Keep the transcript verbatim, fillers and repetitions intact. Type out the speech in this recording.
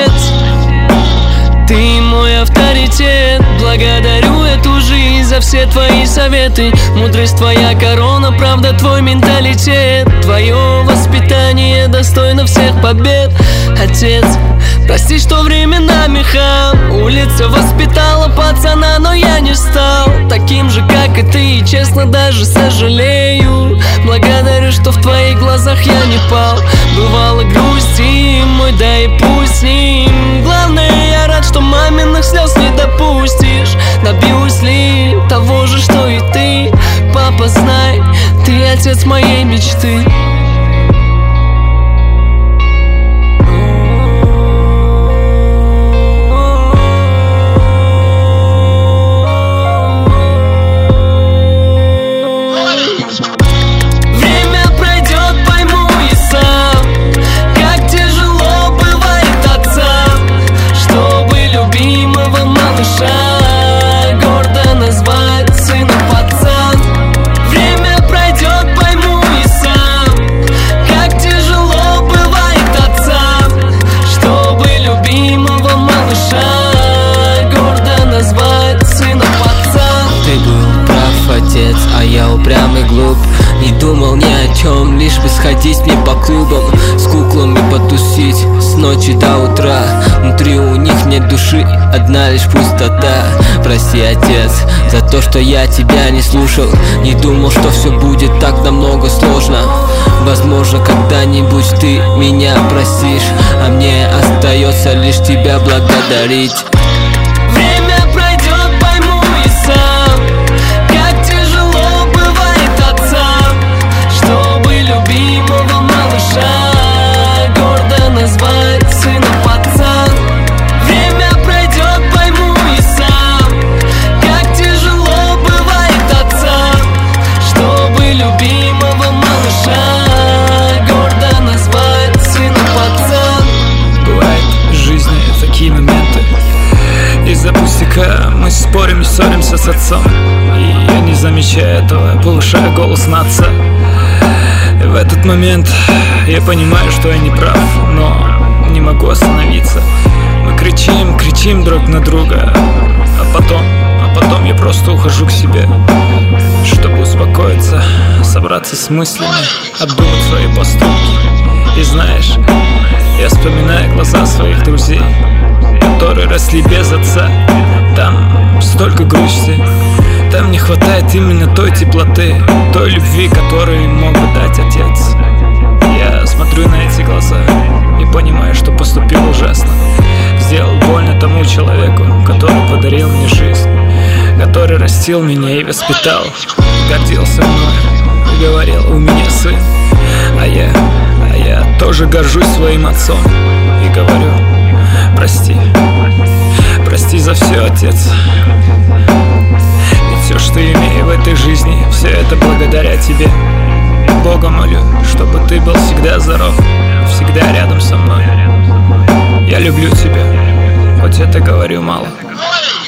отец, ты мой авторитет. Благодарю эту жизнь за все твои советы. Мудрость твоя корона, правда твой менталитет. Твое воспитание достойно всех побед. Отец, прости, что временами хам. Улица воспитала пацана, но я не стал таким же, как и ты, и честно даже сожалею. Благодарю, что в твоих глазах я не пал. Бывало грусти, мой, да и пусть с ним. Главное, я рад, что маминых слез не допустишь. Добьюсь ли того же, что и ты? Папа, знай, ты отец моей мечты. Гордо назвать сына пацан. Время пройдет, пойму и сам, как тяжело бывает отцам, чтобы любимого малыша гордо назвать сына пацан. Ты был прав, отец, а я упрямый глуп. Не думал ни о чем, лишь бы сходить мне по клубам, с куклами потусить с ночи до утра. Внутри у них нет души, одна лишь пустота. Прости, отец, за то, что я тебя не слушал. Не думал, что все будет так намного сложно. Возможно, когда-нибудь ты меня простишь, а мне остается лишь тебя благодарить. Время пройдет, пойму и сам, как тяжело бывает отцам, чтобы любимого малыша гордо назвать сына пацан. Время пройдет, пойму и сам, как тяжело бывает отцам, чтобы любимого малыша гордо назвать сына пацан. Бывают в жизни такие моменты, из-за пустяка мы спорим и ссоримся с отцом, и я, не замечая этого, повышаю голос на отца. И в этот момент я понимаю, что я не прав, но не могу остановиться. Мы кричим, кричим друг на друга, а потом, а потом я просто ухожу к себе, чтобы успокоиться, собраться с мыслями, обдумать свои поступки. И знаешь, я вспоминаю глаза своих друзей, которые росли без отца. Там столько грусти, там не хватает именно той теплоты, той любви, которую мог бы дать отец. Я смотрю на эти глаза и понимаю, что поступил ужасно. Сделал больно тому человеку, который подарил мне жизнь, который растил меня и воспитал, гордился мной и говорил: у меня сын. А я, а я тоже горжусь своим отцом и говорю: прости, прости за все, отец. Ведь все, что имею в этой жизни, все это благодаря тебе. Бога молю, чтобы ты был всегда здоров, всегда рядом со мной. Я люблю тебя, хоть это говорю мало.